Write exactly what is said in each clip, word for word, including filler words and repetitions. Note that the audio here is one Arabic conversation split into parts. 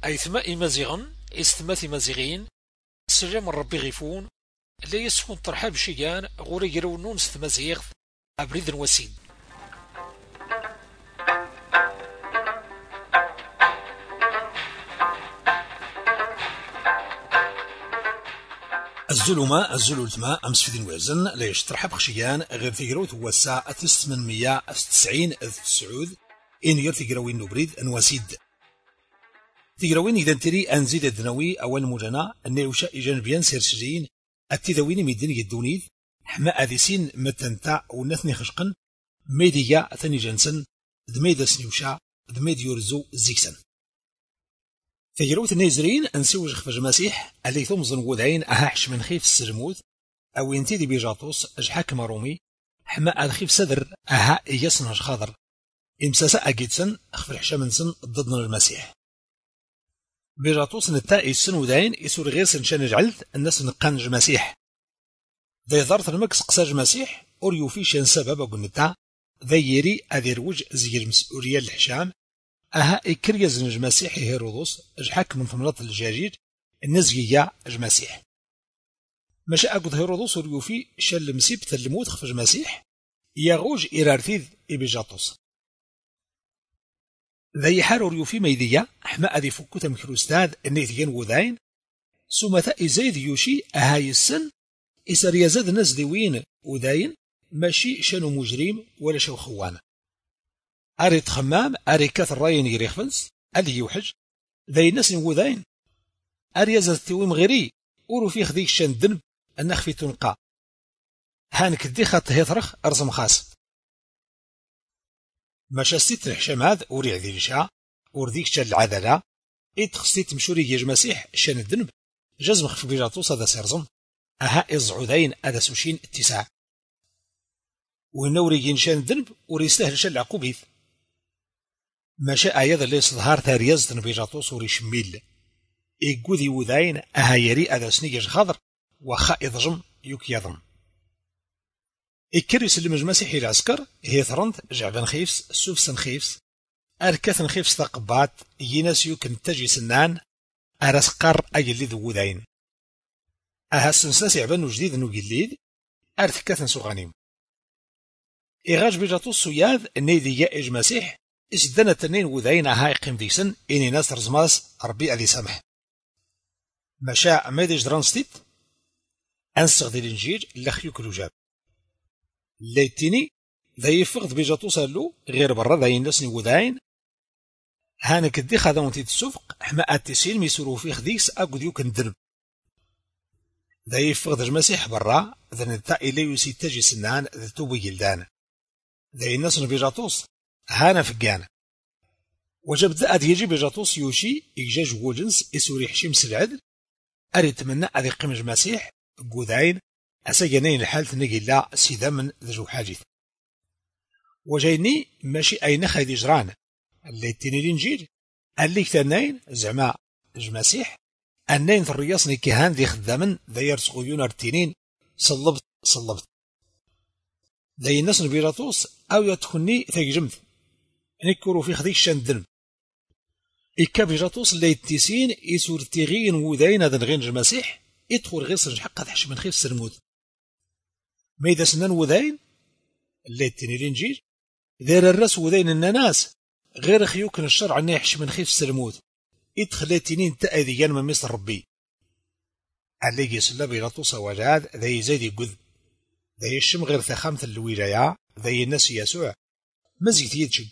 أي ثماء مزيغن استماث مزيغين سلام ربي غيفون لا يسفون ترحاب شيان غوري يرونون ستمازيغ أبريد وسيد. الزلمة الزلو التما أمس في دين وزن لا يشترحب خشيان غير ثقروت هو الساعة ثمانمية وتسعين تسعود إن ير ثقروين نبريد أنواسيد ثقروين إذا تري أنزيد الدنوي أول مجانا أن يوشا جانبيان سيرسجين التذوين ميدن يدونيد حما أذيسين متنتع ونثني خشقن ميديا ثاني جنسن دميد سنيوشا دميد يورزو زيكسن ثقروت النيزرين أنسوج خفج مسيح اللي ثمزن وذعين أهاحش من خيف السرموت أو ينتيدي بيجاطوس أجحاك مرومي حما الخيف صدر أها إياسن خاضر إمساسا أجيتسن أخفر حشامنسن ضدنا المسيح بيجاطوس نتائي السن وذعين يسور غيرسن شان جعلت الناس نقانج مسيح ذي ظرت المكس قساج مسيح أوريو في شان سبب أقول نتا ذي يري أذيروج زي المسؤولية الحشام أها إكريز نج مسيح هيرودوس أجحاك من ثمرات الجاجير النزجية المسيح ماشا أقود هيرودوس وريوفي شل مسيب تلموت خفج مسيح يغوج إرارثيذ إبيجاطوس ذي حار وريوفي ميدية حما أذي فكوتا مكروستاد النيثيان وذاين سومثا إزايد يوشي أهاي السن إسر يزاد ناس ديوين وذاين ماشي شانو مجرم ولا شو خوان أريد خمام أري كاث الراين يريخفنس أدي يوحج ذي الناس نوذاين أري يزاد ثويم غيري ورو في خذيك شان دنب النخفي تنقى هانك دي خط هيثرخ أرسم خاص ماشا ستيت الحشام هذا وريع ذي الشا ورديك شان العذلة إتخستيت مشوري يج مسيح شان الدنب جزم خف بيجاطوس هذا سيرزم أها إزعودين هذا سوشين التساع ونوري ينشان الدنب وريستهل شان العقوبيث ماشا أيضا اللي صدهار تاريز تنبيجاطوس وريش ميل إيقوذي وذاين أهايري أذا سنيج خضر وخا إضجم يوك يضم إكريس اللي مجمسيحي العسكر هي ثرنت جعبان خيفس سوفسن خيفس أركثن خيفس تقبات يناس يوكن تجي سنان أرسقر أي اللي ذو ذاين أهاسن سنسي عبانو جديد نو جليد أرثكثن سوغانيم إغاج بيجاطوس سياذ النيدي يائج مسيح إسدنا تنين وذاين هاي قيم ديسن إني ناس رزماس ربي أذي سمح مشاع ميدي جدران ستيت أنسغ دي الإنجيل لخيوك الوجاب ليتيني ذي فقد بيجاطوس اللو غير برا ذي ناس وذاين هانك دي خذون تيت السفق حما أتسين ميسورو في خديس أقود يوك ندرب ذي فقد المسيح برا ذي نتا إلي يسي تجي سنان ذي توبي جلدان ذي الناس بيجاطوس هانا فقانا وجب ذات يجي بيجاطوس يوشي إجاج وجنس إسوري حشيم سلعد أري تمنى أذي قمج مسيح قوذعين أسجنين الحالة نجي لا سيدا من ذو حاجث وجيني ماشي أين خيدي جران اللي تيني الإنجيل اللي كتنين زعما المسيح أنين ثرياصني كهان ذي خدامن ذي يرسغيون ارتينين صلبت صلبت ذي الناس بيجاطوس أو يدخلني ثيجمت نكرو في خديك شندن إكا بيجاطوس اللي يتسين إسور تيغين وذاين هذا غين المسيح يدخل غير سرج حقا تحش من خيف السرمود ما إذا سنان وذاين اللي يتني الإنجيل ذير الرس وذاين الناس غير خيوكن الشرع أنه يحش من خيف السرمود يدخل يتنين تأذيان من مصر ربي اللي يسلا بيجاطوس وجاد ذي زيد يقذ ذي الشم غير ثخامة الولاية ذي الناس يسوع مزيت يتشق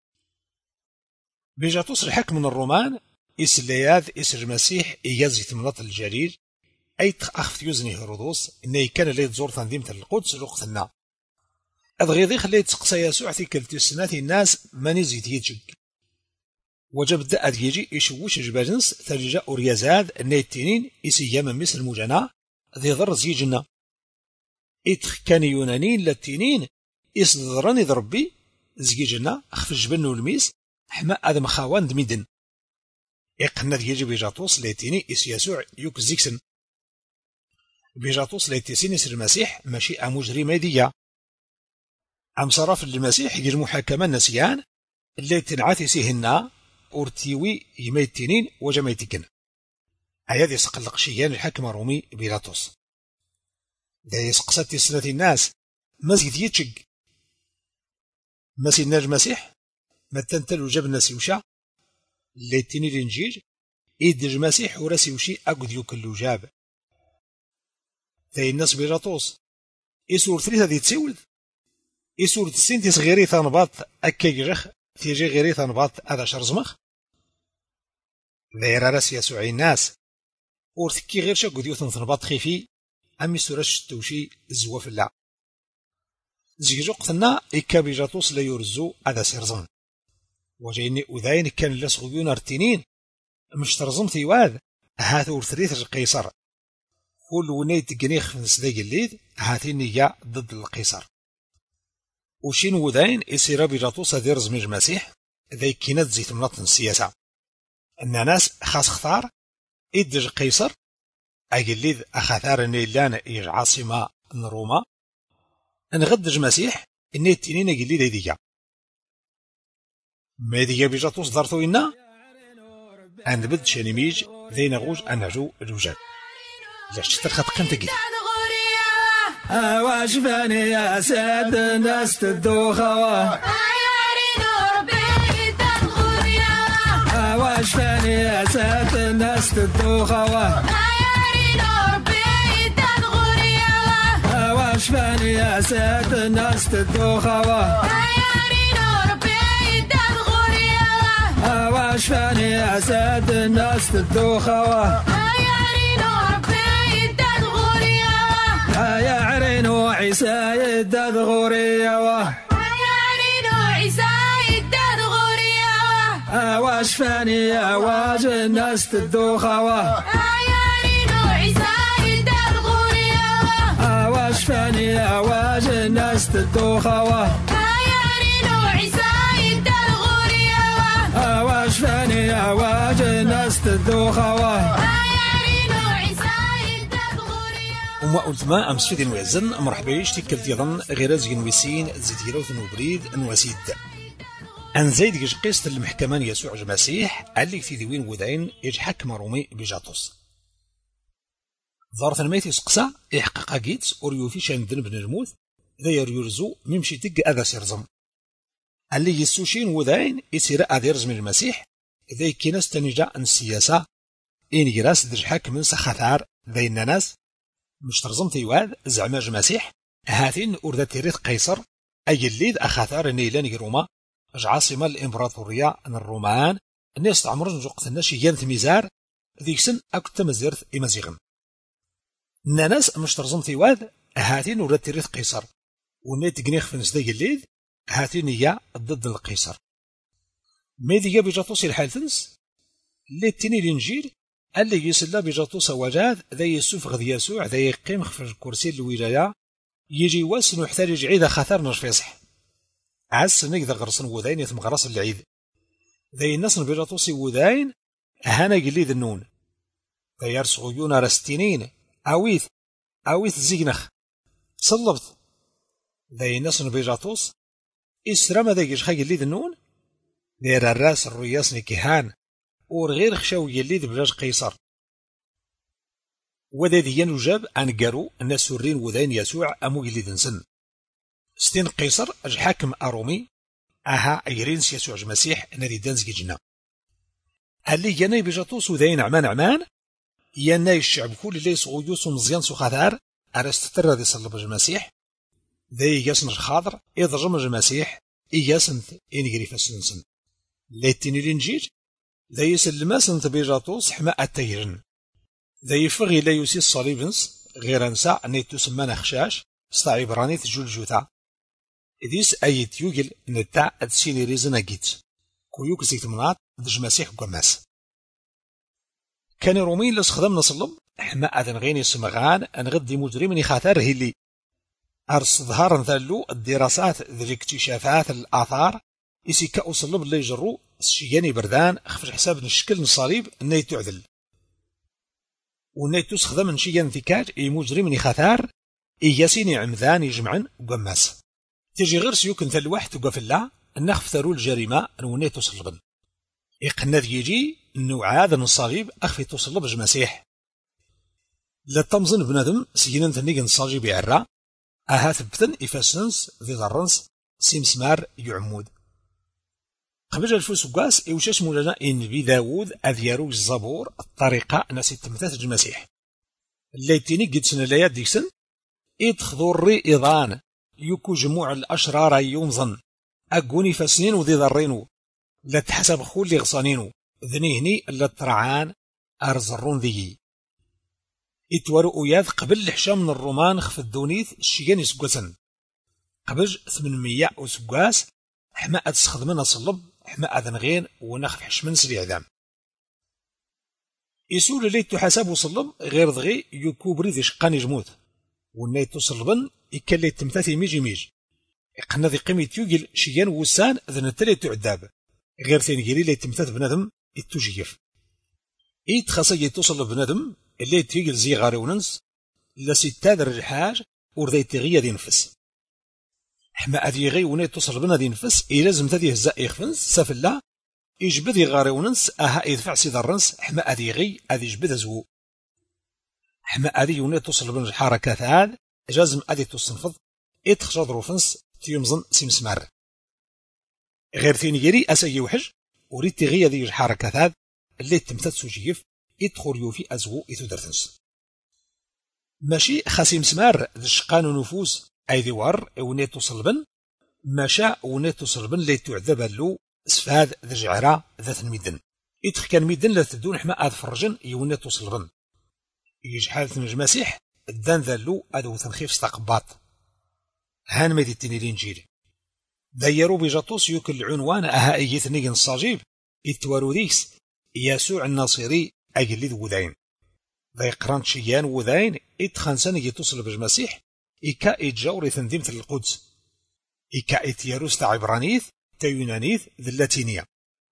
بيجاطوس الحكم من الرومان إسلياذ إسر المسيح إيازي ثمرات الجليل أي أخفت يوزني هيرودوس إنه كان اللي تزور تنظيمة القدس لقتنا أضغيضي خليت تقصى يسوع في كلتي السنات الناس ما نزيت يتشق وجب دأت يجي يشوش جباجنس ثلجا أوريازاد إنه التنين إسياما مثل المجانا ذي ضر زيجنا إتخ كان يونانين للتنين إصدراني ضربي زيجنا أخف الجبن والميس حما آدم خاوان دميدن إقنا ديجي بيجاطوس ليتيني إس يسوع يوك زيكسن بيجاطوس ليتيسين إس المسيح ماشي أمجري ميديا أم صرف المسيح يجي المحاكمة النسيان اللي تنعاتي سيهنا أورتيوي يميتينين وجميتكن أياد يسقلق شيان الحكم الرومي بيلاطس دا يسقسات سنة الناس مسجد يتشق مسي الناج مسيح ما تنتلو جاب الناس يوشا ليتيني الانجيل إيدج مسيح وراسي وشي أقود يوكلو جاب تاي الناس بيلاطس إسور ثلاثة دي تسيولد إسور تسين تيس غيري ثانباط أكا جرخ تيجي غيري ثانباط هذا شرزمخ ذاير راس يسوع الناس ورثكي غير شا قد يوثن ثنباط خيفي أمي سورش توشي زوا في اللع زيجو قتنا إكا بيجاتوس لا يرزو هذا سيرزم وجيني أذاين كان لاس غيون ارتينين مش ترزم تيواد هاث ورثريث القيصر كل ونيت جنيخ في نسداق الليل هاتين نيا ضد القيصر وشين وذاين إسيرا بيجاتوس هذي رزمج المسيح ذي كينات زيت مناطن السياسة أن ناس خاص اختار إدج قيصر أجليذ أخثار نيلان إيج عاصمة روما نغدج مسيح إني التنين أجليذ هيديا ما ديا بيجاتوس دارتو إنا أن بد شنميج ذي نغوج أنجو الوجاد لاش ترخط قنت جديد واش باني يا ساد الناس تدوخوا واش باني يا ساد الناس تدوخوا واش باني يا ساد الناس تدوخوا واش باني يا ساد الناس تدوخوا يا عرينو عيسى يداد غوريا يا عرينو عيسى يداد غوريا واش فاني واج الناس تدوخوا يا عرينو عيسى يداد غوريا واش فاني واج الناس تدوخوا يا عرينو عيسى يداد غوريا واش فاني واج الناس تدوخوا وما قلت ما أمس في دين ويزن مرحبا يشتي كالتيضن غير زين ويسين زيد جيروث نوبريد نواسيد أن زيد يج قيست المحكمان يسوع المسيح اللي في ذوين وذين يج حكم رومي بجاطوس ظارت الميت يسقسا يحقق جيت أوريوفي شاندن بن الموت ذا يريرزو ممشي تق أذا سيرزم اللي يسوشين وذين يسير أذيرز من المسيح ذا كيناس تنجا أن السياسة إن يراس درج حكم من سخثار ذين الناس مش ترزم تيواد زعماج مسيح هاتين أردى تاريخ قيصر أي الليد أخاثار نيلان روما عاصمة الإمبراطورية الرومان الناس تعمر نجوقت الناس يانت ميزار ذيك سن أكت مزيرث إمازيغن الناس مش ترزم تيواد هاتين أردى تاريخ قيصر ونيت جنيخ في نسداي الليد هاتين هي ضد القيصر ميديا بجاطوس الحالتنس ليتيني الإنجيل اللي يسلا بجاطوس وجاد ذا يسوف غذ يسوع ذا يقيم في الكرسي الولاية يجي واسن ويحتاج عيد خثار نش فيصح عس نقدر غرسن وذين يثم غرس العيد ذا الناس بجاطوس وذين هنا جليد النون ذا يرسغيون رستينين أويث أويث زينخ صلبت ذا الناس بجاطوس إسرام ذا يجخ جليد النون ذا الراس الرياس نكهان ورغير خشاو يليد بلاج قيصر وذا ذي نجاب أن قارو الناس سورين وذين يسوع أمو يليد نسن ستين قيصر أج حاكم أرومي أها أيرينس يسوع المسيح نادي دانز جيجنا اللي يناي بجاطوس وذين عمان عمان يناي الشعب كل اللي صغيوس ومزيان سخاثار أرستتر ذي صلب المسيح ذي ياسن الخاضر إذ رمج المسيح إياسنت إنجري فسنسن ليتيني الإنجيل ذا يسلماس انت بيجاطوس حماء التيرن ذا يفغي لا يسي الصليبنس غير انسا اني تسمى نخشاش ستا عبراني تجول جوتا إذيس أيت يوجل نتاع أتسيني ريزنا جيت كويوك زيت مناط دج مسيح قماس كان رومين لسخدم نصلب حماء أذن غيني سمغان أنغدي مجرمني خاطر هلي أرس ظهارا ذلو الدراسات ذي الاكتشافات الآثار إسي كأوصلب اللي يجرو الشياني بردان خفش حساب نشكل نصاليب اني تعدل وني تسخدم من شيان ذكاج اي مجرمني خثار اي ياسيني عمذان يجمعن وقماس تجي غير سيوك انت الواحد وقف الله نخف ثرو الجريمة وني تسلبن يقنا يجي نوعاد نصاغيب أخفي توصل بج مسيح لا تمزن بنادم سينا تنيق نصاجي بعرا أها ثبتن إفاسنس ذي ضرنس سيمسمار يعمود قبل الفوس وقاس إوشاش مولانا إن بي داود أذيارو الزبور الطريقة ناسي تمثات المسيح اللي تيني قد سنة ليات ديكسن إتخذو الري إضان يكو جموع الأشرار يومظن أقوني فاسنين وذي ضرينو لا تحسب خولي غصانينو ذنيهني لا ترعان أرزرون ذي إتوارو أياد قبل الحشام من الرومان خف الدونيث الشيغان يسقوسن قبل ثمانمية وسقواس حماء تسخدمنا صلب حماء ذنغين ونخف حشمن سريع عدام يسول اللي تحسب وصلب غير ضغي يكو بريد شقاني جموت والناي تصلبن يكالي تمثاثي ميجي ميج يقنا ذي قيمة يوجل شيغان وسان ذن التالي تعداب غير ثاني لي تمثاث بنادم التوجيف إيت خاصة توصل بنادم اللي تيجل زي غاري وننس لا ستادر الحاج ورذي تغيى ذي نفس حما أذي غي وني توصل بنا ذي نفس إي لازم تذي هزاء يخفنس سافلا يجبذي غاري وننس أها يدفع سيد الرنس حما أذي غي أذي يجبذ زو حما أذي وني توصل بنا الحركات هاد جازم أذي تصنفض إتخشى ظروفنس تيمزن سيمسمار غير ثاني يري أسايي وحج وريد تغيى ذي الحركات هاد اللي تمثل سوجيف إدخل يوفي أزغو إثو درتنس ماشي خاسي مسمار ذي شقان ونفوس أي ذي ور ونيتو صلبن ماشا ونيتو صلبن لي تعذب له سفاد ذي جعرا ذات الميدن إدخل كان ميدن لا تدون حما آذ فرجن يونيتو صلبن يجحال ثنج مسيح الدان ذالو أدو تنخيف استقباط هان ميدي التني الإنجيل دايرو بجاطوس يوكل العنوان أها إيثنيق الصاجيب إتوارو ذيكس يسوع الناصري أجل ذو ذاين ذا يقران شيان وذاين إتخانسان يتصل بالمسيح إكا إتجاوري ثنديمة القدس إكا إتياروس تا عبرانيث تا يونانيث ذا اللاتينية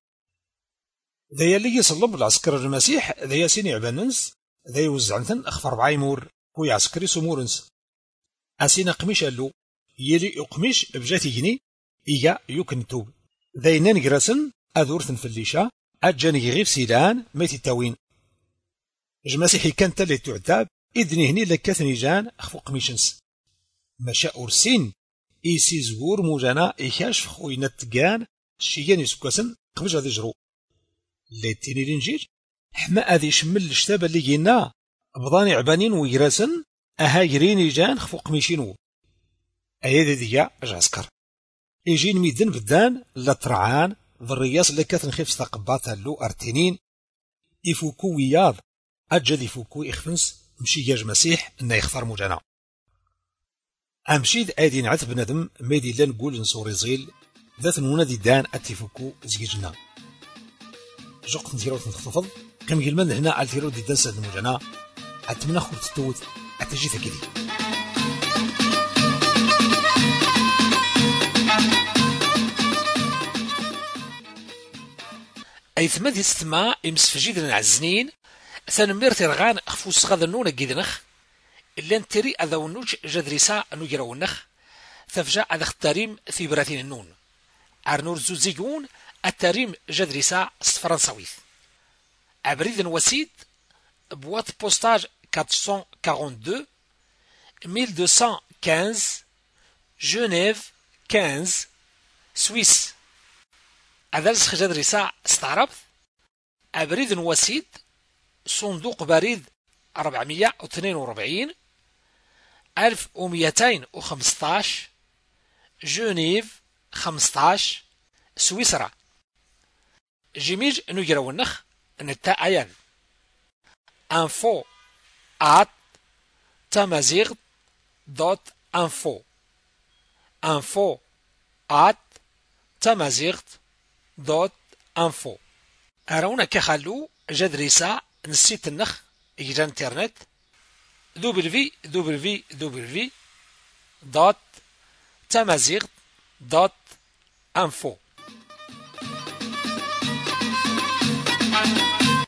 ذا يلي يصلب العسكر المسيح ذا ياسين عباننس ذا يوزعنثن أخفر بعيمور كوي عسكري سمورنس أسين قميش ألو يلي أقميش بجاتي جني إيا يكنتوب ذا ينان قراسن أذورثن في الليشة أجاني غير سيلان ميتي تاوين جماسيحي كان تالي تعتاب إذني هني لكاثني جان أخفو قميشنس مشا أرسين إيسي زور موجانا إيكاش خوينا تقان شيان يسكوسن قبج هذي جرو ليتيني لنجيج حما هذي شمل الشتاب اللي جينا بضاني عبانين ويراسن أهاجريني جان خفو قميشينو أيادي ديا أجعسكر إيجين ميدن بدان لا ترعان ذرياس لكاث نخيف استقباطها اللو أرتينين إفوكو وياض أجد إفوكو إخفنس مشي ياج مسيح إنا يختار موجانا أمشيد أيدي نعت بندم ميدي لا نقول نصوري زيل ذات منادي دان أتفوكو زيجنا جوقت نتيرو تنخفض كم يلمن هنا على تيرو دي دانسة موجانا أتمنى خورت التوت أتجي ثكيدي أي ثماد يستمع إمسفجيد العزنين ثانمير ترغان أخفوس غاذنون جيدنخ إلا نتري أذونوج جدريسا نجرونخ ثفجا أذا اختاريم في براتين النون أرنور زوزيجون التاريم جدريسا فرنساويث أبريد وسيد بوات بوستاج أربعمية واثنين وأربعين ألف ومئتين وخمسة جنيف خمسة سويس أذلس جدريسا استعربت أبريد وسيد صندوق بريد أربعمية واثنين وأربعين ألف ومئتين وخمسة عشر جنيف خمسة عشر سويسرا جيميج نجرو النخ نتا أيان info at tamazigh دوت info info at tamazigh دوت info أرونا كخلو جدريسا نسيت النخ إجا انترنت دبليو دبليو دبليو دوت tamazigh دوت info